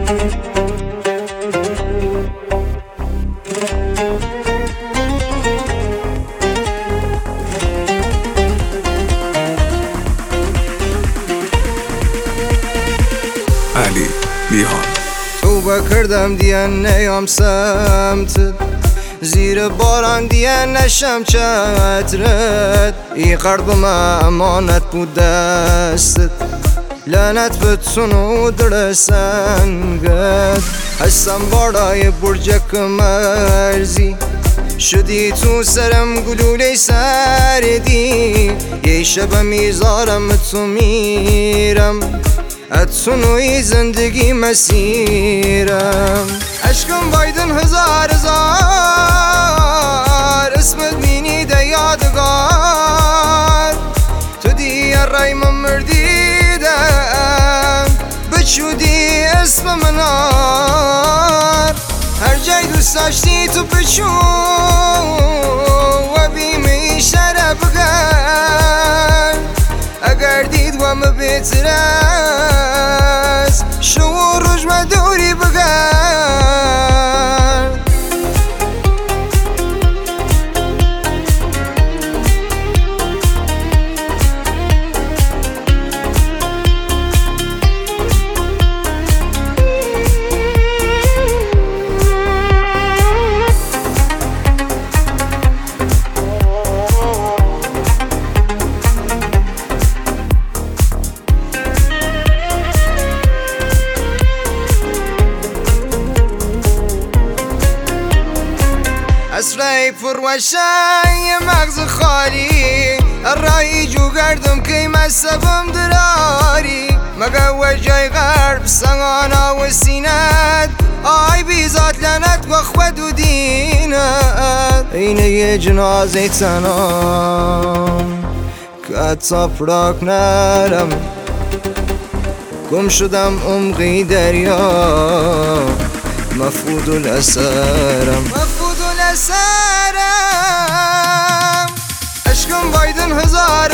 علی بیهان توبه کردم دیان نیام سمتت، زیر باران دیان نشم چترت. ای قلبم امانت بود دستت، لعنت بتون و در سنگت. هستم بالای برج مرزی، شدی تو سرم گلوله سردی. یه شب میذارم تو میرم، اتونوی زندگی مسیرم. عشقم بایدن هزار هزار، اسمت بینی ده یادگار. تو دیگه رای من مردیدم، بچودی اسم منار. هر جای دوست داشتی تو بچو و بیمی شرف بگر. اگر دید و مبیتر است، شو روش و دوری بگر. اسرای پروشای مغز خالی، الرای جو گردم که مصبم دراری. مگه وجای غرب سنگانا و سینت، آی بیزاد لنت و خود و دینت. اینه یه جنازه تنام که تپراک نرم، گم شدم عمقی دریا، مفقود الاسرم. عشقم بایدن هزار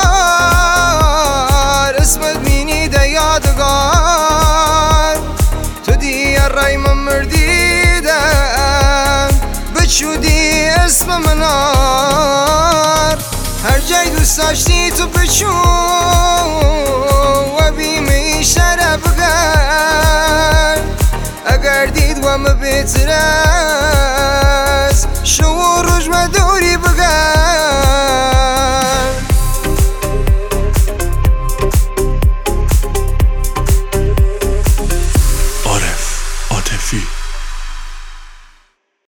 هزار، اسمت بینی ده یادگار. تو دیگه رای من مردیدم، بچودی اسم منار. هر جای دوست داشتی تو بچو و بیمی شرف بگر. اگر دید و مبیتر است، شو روش و دوری بگر. عارف عاطفی